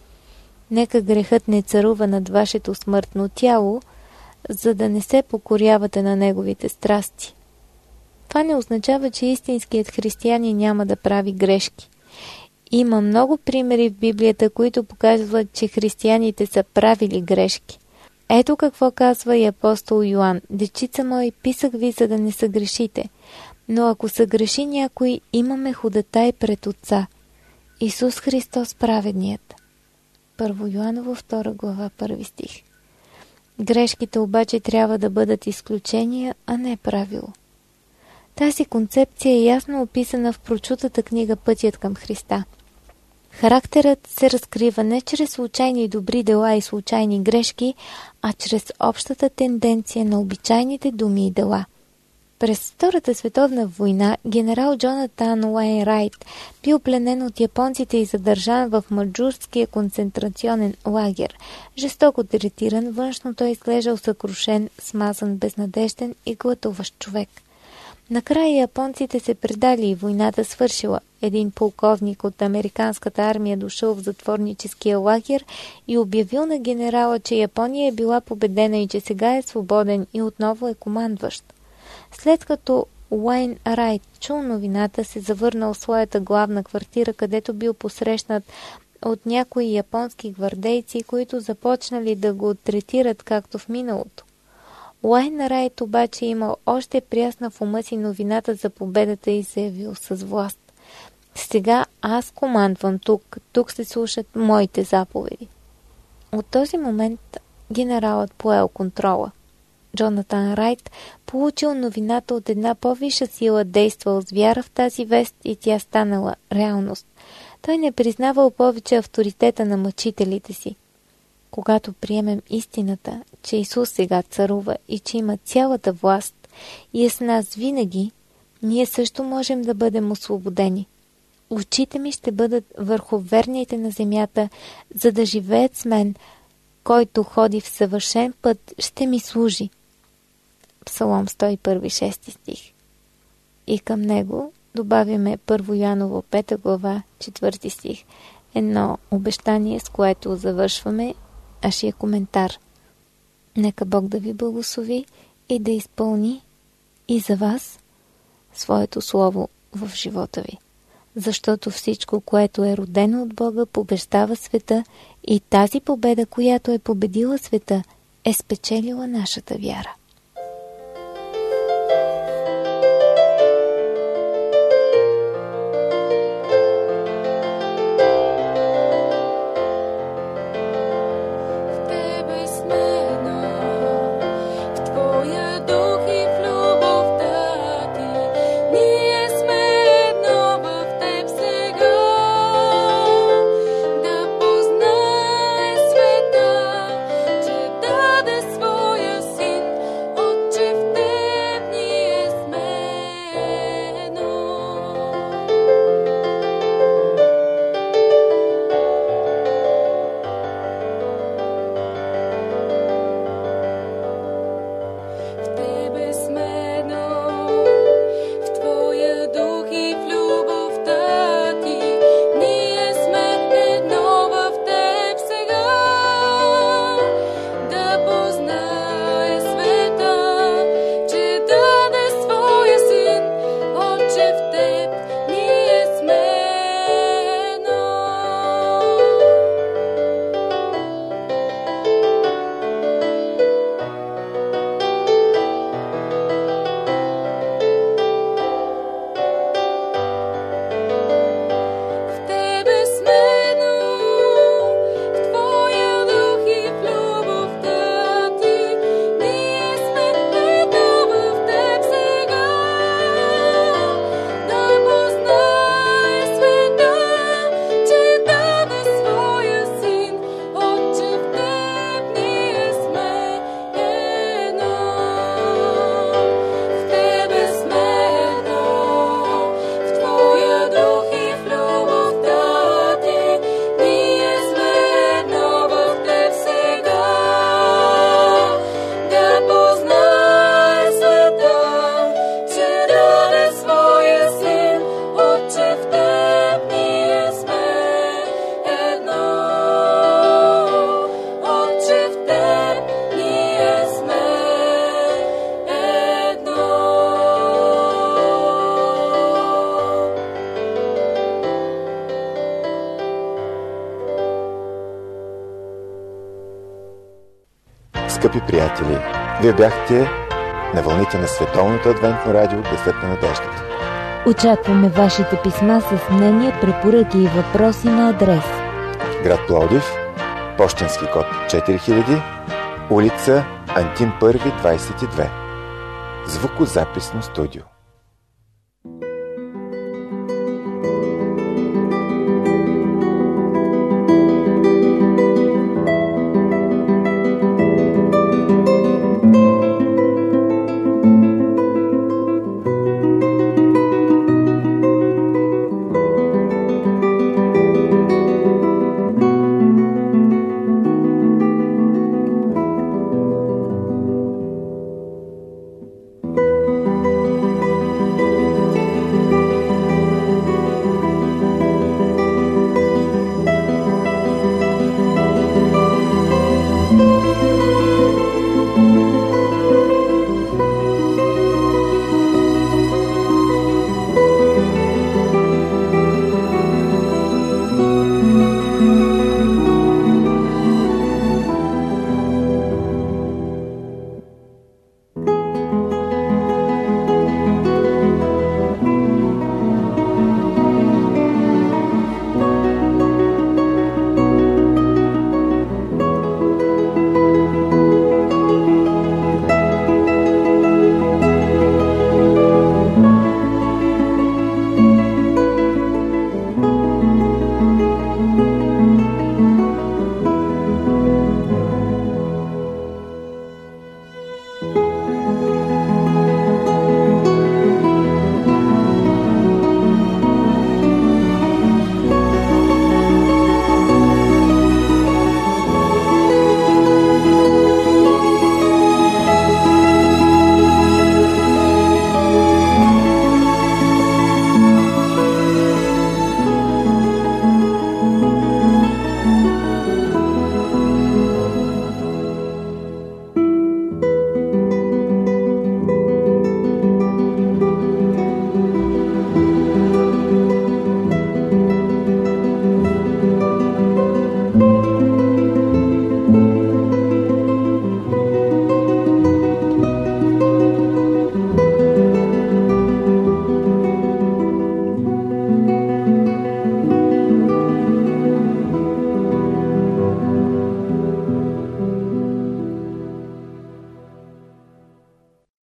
Нека грехът не царува над вашето смъртно тяло, за да не се покорявате на неговите страсти. Това не означава, че истинският християнин няма да прави грешки. Има много примери в Библията, които показват, че християните са правили грешки. Ето какво казва и апостол Йоан: „Дечица мои, писах ви, за да не съгрешите. Но ако съгреши някой, имаме ходатай пред Отца, Исус Христос праведният.“ Първо Йоаново, втора глава, първи стих. Грешките обаче трябва да бъдат изключения, а не правило. Тази концепция е ясно описана в прочутата книга „Пътят към Христа“. Характерът се разкрива не чрез случайни добри дела и случайни грешки, а чрез общата тенденция на обичайните думи и дела. През Втората световна война генерал Джонатан Уейнрайт бил пленен от японците и задържан в Маджурския концентрационен лагер. Жестоко третиран, външно той изглеждал съкрушен, смазан, безнадежден и глътуващ човек. Накрая японците се предали и войната свършила. Един полковник от американската армия дошъл в затворническия лагер и обявил на генерала, че Япония е била победена и че сега е свободен и отново е командващ. След като Уейн Райт чул новината, се завърнал в своята главна квартира, където бил посрещнат от някои японски гвардейци, които започнали да го третират както в миналото. Уейн Райт обаче имал още прясна в ума си новината за победата и заявил с власт: „Сега аз командвам тук, тук се слушат моите заповеди.“ От този момент генералът поел контрола. Джонатан Райт получил новината от една по-висша сила, действал с вяра в тази вест и тя станала реалност. Той не признавал повече авторитета на мъчителите си. Когато приемем истината, че Исус сега царува и че има цялата власт и е с нас винаги, ние също можем да бъдем освободени. Очите ми ще бъдат върху верните на земята, за да живеят с мен, който ходи в съвършен път, ще ми служи. Псалом сто и първи, шести стих. И към него добавяме Първо Йоаново, пета глава, четвърти стих. Едно обещание, с което завършваме нашия коментар. Нека Бог да ви благослови и да изпълни и за вас своето слово в живота ви. Защото всичко, което е родено от Бога, побеждава света и тази победа, която е победила света, е спечелила нашата вяра. Скъпи приятели, вие бяхте на вълните на Световното адвентно радио Гласът на надеждата. Очакваме вашите писма с мнения, препоръки и въпроси на адрес: град Пловдив, пощенски код четири хиляди, улица Антим първи, двайсет и две. Звукозаписно студио.